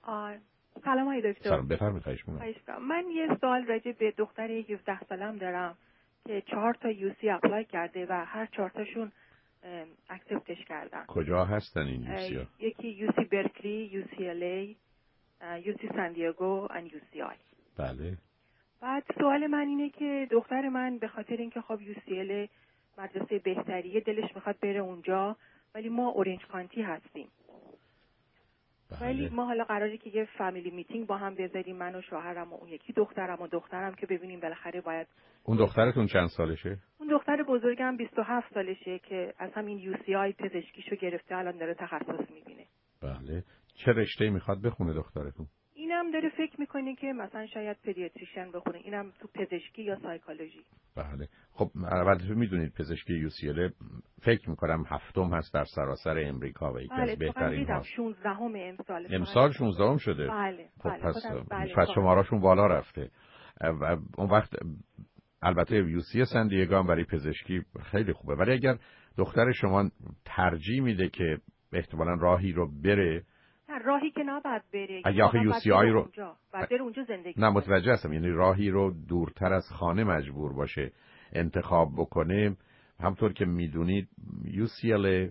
سلام های دکتر. سلام، بفرمایید. خواهش من یه سوال راجع به دختر 17 سالم دارم که 4 تا UC اپلای کرده و هر 4 تاشون اکسپتش کردن. کجا هستن این UC ها؟ یکی UC برکلی، UCLA، UC سان دیگو و UCI. بله. بعد سوال من اینه که دختر من به خاطر اینکه خب UCLA مدرسه بهتریه دلش میخواد بره اونجا، ولی ما اورنج کانتی هستیم. ولی ما حالا قراره که یه فامیلی میتینگ با هم بذاریم، من و شوهرم و اون یکی دخترم که ببینیم بالاخره باید. اون دخترتون چند سالشه؟ اون دختر بزرگم 27 سالشه که از همین UCI پزشکیشو گرفته، الان داره تخصص میبینه. بله. چه رشته‌ای میخواد بخونه دخترتون؟ اینم داره فکر میکنه که مثلا شاید پدیاتریشن بخونه، اینم تو پزشکی یا سایکولوژی. بله. خب البته میدونید پزشکی UCLA فکر میکنم هفتم هست در سراسر امریکا و یکی از بهترین هاست. 16ام امسال 16ام شده. بله. خب بله. پس شماراشون بالا رفته. اون وقت البته UC سن دیگو هم برای پزشکی خیلی خوبه، ولی اگر دختر شما ترجیح میده که احتمالاً راهی رو بره، راهی که نباید بره، اگه آخه UCI رو بعد بره اونجا زندگی نه متوجه هستم، یعنی راهی رو دورتر از خانه مجبور باشه انتخاب بکنه. همطور که میدونید UCLA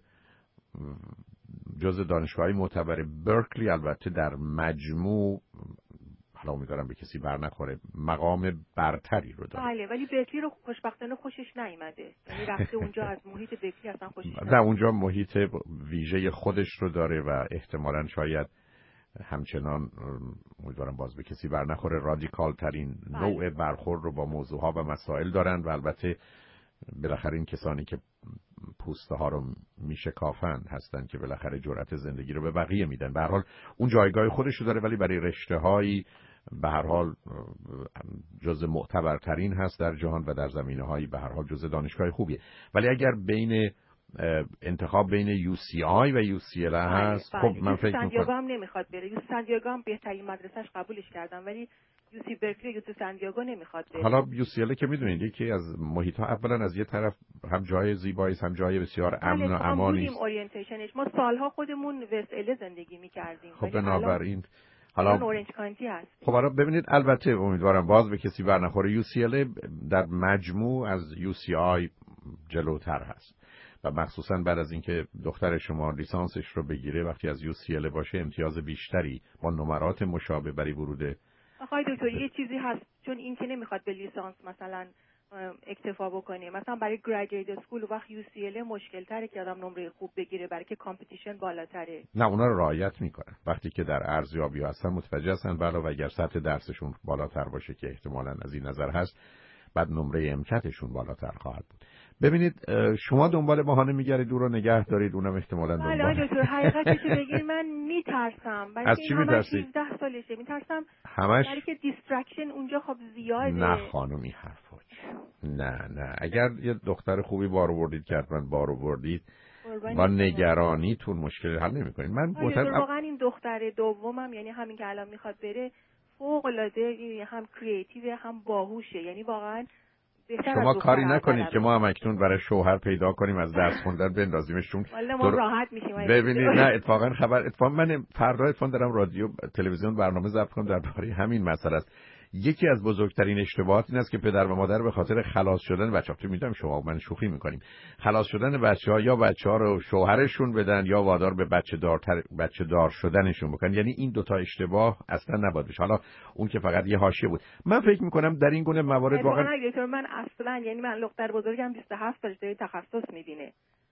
جز دانشگاه‌های معتبر، برکلی البته در مجموع، حالا امیدوارم به کسی بر نخوره، مقام برتری رو داره. بله، ولی برکلی رو خوشبختانه خوشش نیامده، یعنی رفته اونجا از محیط برکلی اصلا خوشش نیامده. نه، اونجا محیط ویژه خودش رو داره و احتمالاً شاید همچنان، امیدوارم باز به کسی بر نخوره، رادیکال ترین نوع برخورد رو با موضوعها و مسائل دارن و البته بالاخره این کسانی که پوسته ها رو میشکافن هستن که بالاخره جرأت زندگی رو به بقیه میدن. به هر حال اون جایگاه خودش رو داره، ولی برای رشته‌هایی به هر حال جز معتبرترین هست در جهان و در زمینه‌هایی به هر حال جز دانشگاه خوبیه. ولی اگر بین انتخاب بین UCI و UCLA هست، خب من فکر می‌کنم سان هم نمیخواد بره. یوسی سان دیگو هم بهترین مدرسه‌اش قبولش کردن، ولی UC برکلی یوسی سان دیگو نمیخواد بره. حالا UCLA که میدونید یکی از محیط‌ها اولا از یه طرف هم جای زیبایی است، هم جای بسیار امن و امانی است. اورینتیشنش ما سالها خودمون وست زندگی می‌کردیم. خب بنابراین حالا اورنج کانتی هست. خب حالا ببینید، البته امیدوارم باز به کسی بر نخوره، UCLA در مجموع از UCI جلوتر هست و مخصوصا بعد از اینکه دختر شما لیسانسش رو بگیره، وقتی از UCLA باشه امتیاز بیشتری با نمرات مشابه برای ورود. آقای دکتر یه چیزی هست، چون این که نمیخواد به لیسانس مثلا اکتفا بکنه، مثلا برای گریجویت اسکول وقت UCLA مشکل تره که آدم نمره خوب بگیره، برای که کامپتیشن بالاتره. نه، اونا رو رعایت میکنن وقتی که در ارزیابی هستن، متوجه هستن علاوه اگر سطح درسشون بالاتر باشه که احتمالاً از این نظر هست، بعد نمره امکتشون بالاتر خواهد بود. ببینید شما دنبال بهانه میگردید او رو نگه دارید، اونم احتمالاً دنبال. بله دکتر، حقیقتش بگید من میترسم. از چی میترسید؟ 17 سالشه، میترسم همش برای که دیسترکشن اونجا خب زیاده. نه خانومی حرفا، نه اگر یه دختر خوبی بار آوردید که حتما بار آوردید با نگرانیتون مشکل حل نمی‌کنید. من واقعا این دختر دومم، یعنی همین که الان میخواد بره، فوق العاده هم کریتیو هم باهوشه، یعنی واقعا شما کاری نکنید که ما هم اکنون برای شوهر پیدا کنیم از درس خوندن بندازیمشون. والا ما راحت میشیم. ببینید نه اتفاقا من فردا دارم رادیو تلویزیون برنامه ضبط کنم درباره همین مسئله است. یکی از بزرگترین اشتباهات این است که پدر و مادر به خاطر خلاص شدن بچه‌ها، تو میدونم شما من شوخی میکنیم، خلاص شدن بچه‌ها یا بچه‌ها رو شوهرشون بدن یا وادار به بچه دار شدنشون بکنن. یعنی این دوتا اشتباه اصلا نباید بشه. حالا اون که فقط یه حاشیه بود. من فکر میکنم در این گونه موارد واقعا من اصلا، یعنی من دختر بزرگم 27 سالشه داره تخصص میبینه،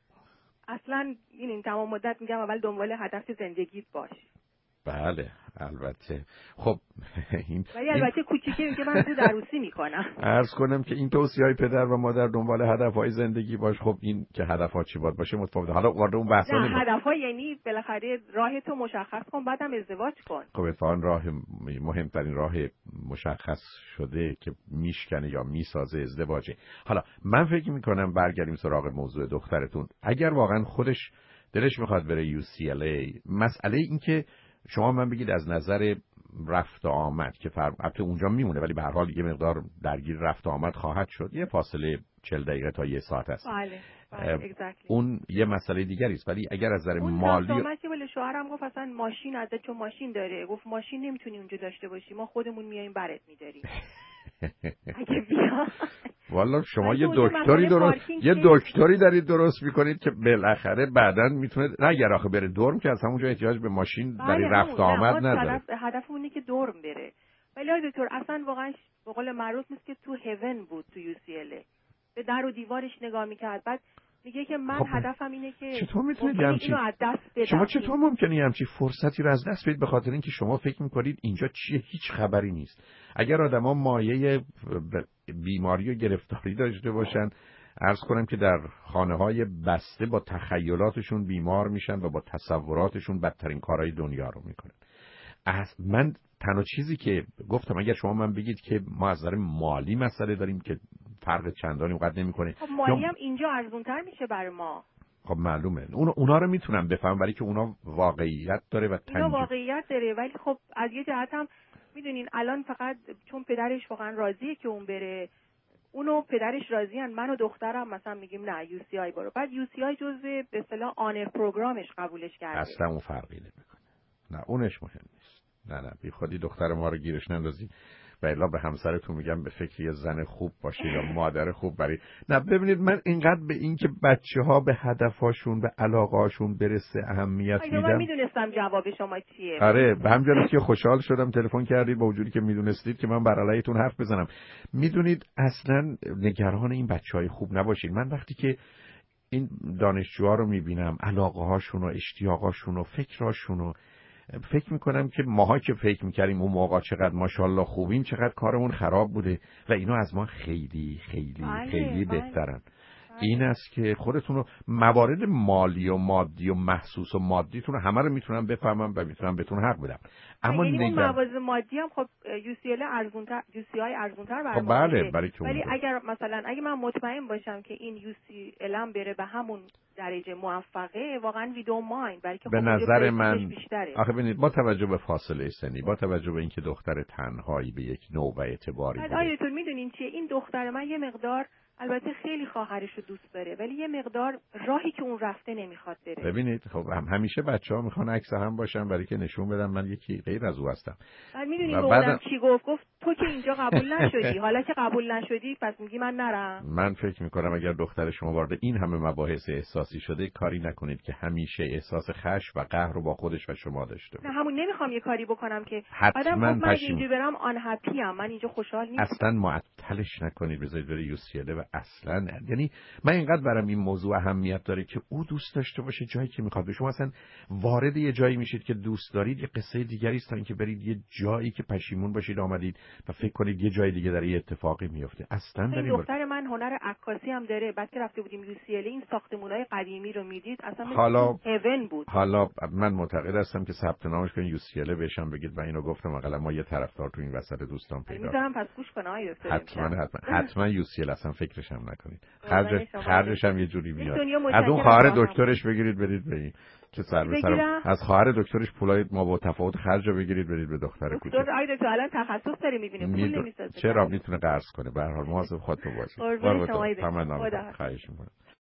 اصلا این تمام مدت میگم اول دنبال هدف زندگیت باش. بله البته. خب ولی البته کوچیکه میگه من تو عروسی میکنم. عرض کنم که این توصیه‌های پدر و مادر دنبال هدف‌های زندگی باش، خب این که هدف‌ها چی باشه متفاوته. حالا وارد اون بحثا نمیشه. هدف‌ها یعنی بالاخره راه تو مشخص کن، بعدم ازدواج کن. خب اتفاقاً راه مهمترین راه مشخص شده که میشکنه یا میسازه ازدواجه. حالا من فکر میکنم برگردیم سراغ موضوع دخترتون. اگر واقعا خودش دلش میخواد بره UCLA، مسئله این که شما من بگید از نظر رفت آمد که البته اونجا میمونه، ولی به هر حال یه مقدار درگیر رفت آمد خواهد شد، یه فاصله 40 دقیقه تا 1 ساعت است. بله exactly. اون یه مسئله دیگری است. ولی اگر از نظر مالی اون که ولی شوهرم گفت اصلا ماشین ازت، چون ماشین داره، گفت ماشین نمیتونی اونجا داشته باشی، ما خودمون میایم برات می‌داریم. اگه بیا والا شما یه دکتری دارید درست میکنید که بالاخره بعداً میتونه، نه اگر آخه بره دورم که از همونجا احتیاج به ماشین برای رفت آمد نداره. هدفمون اینه که دورم بره. ولی دکتر اصلا واقعا به قول معروف نیست که تو هیون بود تو UCLA. به در و دیوارش نگاه میکرد. بعد میگه که من هدفم اینه که چطور میتونید اینو از دست بدم. شما چطور ممکنه همچین فرصتی رو از دست بدید به خاطر اینکه شما فکر میکنید اینجا چیه؟ هیچ خبری نیست. اگر آدما مایه بیماری و گرفتاری داشته باشن، عرض کنم که در خانه‌های بسته با تخیلاتشون بیمار میشن و با تصوراتشون بدترین کارهای دنیا رو میکنن. من تنها چیزی که گفتم اگر شما من بگید که ما از نظر مالی مسئله داریم که فرق چندانی اونقدر نمیکنه، خب مالی هم اینجا ارزان‌تر میشه برای ما. خب معلومه اونا رو میتونم بفهم، ولی که اونا واقعیت داره و اونا واقعیت داره. ولی خب از یه جهت هم میدونین الان فقط چون پدرش واقعا راضیه که اون بره، اونو پدرش راضیان، من و دخترم مثلا میگیم نه UCI برو، بعد UCI جزء به اصطلاح آنر پروگرامش قبولش کرده. اصلا اون فرقی نمیکنه. نه اونش مهم نیست. نه بی خودی دختر ما رو گیرش نندازی. و الا به همسرتون میگم به فکر یه زن خوب باشه یا مادر خوب برای. نه ببینید من اینقدر به این که بچه‌ها به هدفاشون به علاقه‌هاشون برسه اهمیت میدم. من میدونستم جواب شما چیه. آره به همین که خوشحال شدم تلفن کردید با وجودی که میدونستید که من بر علیتون حرف بزنم. میدونید اصلا نگران این بچه‌های خوب نباشید. من وقتی که این دانشجوها رو میبینم، علاقه‌هاشون و اشتیاقاشون و فکراشون و فکر میکنم که ماها که فکر میکردیم اون موقع چقدر ماشاءالله خوبیم، چقدر کارمون خراب بوده و اینا از ما خیلی خیلی خیلی بهترن. این است که خودتون رو موارد مالی و مادی و محسوس و مادیتون همه رو میتونم بفهمم و میتونم بهتون حق بدم. اما یعنی اون موارد مادی هم خب UCI ارزان‌تر برای ما. بله ولی اگر مثلا اگه من مطمئن باشم که این UCL هم بره به همون درجه موفقه، واقعا وی دونت مایند، بلکه به نظر من بیشتره. آخه ببینید با توجه به فاصله سنی، با توجه به اینکه دختر تنهایی به یک نوع و اعتباری بوده. آیتون میدونین چیه این دختر من یه مقدار البته خیلی خواهرش رو دوست داره، ولی یه مقدار راهی که اون رفته نمیخواد بره. ببینید خب همیشه بچه‌ها میخوان عکس هم باشن برای که نشون بدن من یکی غیر از او هستم. میدونی بعدم چی گفت تو که اینجا قبول نشدی، حالا که قبول نشدی پس میگی من نرم. من فکر میکنم اگر دختر شما وارد این همه مباحث احساسی شده، کاری نکنید که همیشه احساس خشم و قهر رو با خودش و شما داشته باشه. نه همون نمیخوام یه کاری بکنم که بعدم من اینجا برم آن هپی ام، من اینجا خوشحال نیستم. اصلا معطلش نکنید، بذارید بره UCLA و اصلا یعنی من اینقدر برام این موضوع اهمیت داره که او دوست داشته باشه جایی که میخواد. شما اصلا وارد یه جایی میشید که دوست دارید، یه قصه دیگری است تا اینکه برید یه جایی که پشیمون باشید آمدید و فکر کنید یه جای دیگه در یه اتفاقی میفته. اصلا دختر من هنر عکاسی هم داره، بعد که رفته بودیم UCLA این ساختمان‌های قدیمی رو میدید اصلا هیون بود. حالا من معتقد هستم که ثبت نامش کنید UCLA بهشم بگید من اینو گفتم، حداقل ما یه طرفدار تو این وسط دوستان پیدا می‌ذارم پس گوش کنه. حتما UCLA اصلا فکرش هم نکنید. خرجش هم یه جوری میاد. از اون خواهر دکترش بگیرید برید به این چه سر به سر از خواهر دکترش پولای ما با تفاوت خرج رو بگیرید برید به دختر کوچیک. دکتر آیده تو الان تخصص داره می‌بینه پول نمی‌سازه. چرا میتونه قرض کنه؟ به هر حال مواظب خودتون باشید. خواهش می‌کنم.